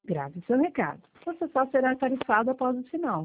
Grave seu recado. Você só será tarifado após o sinal.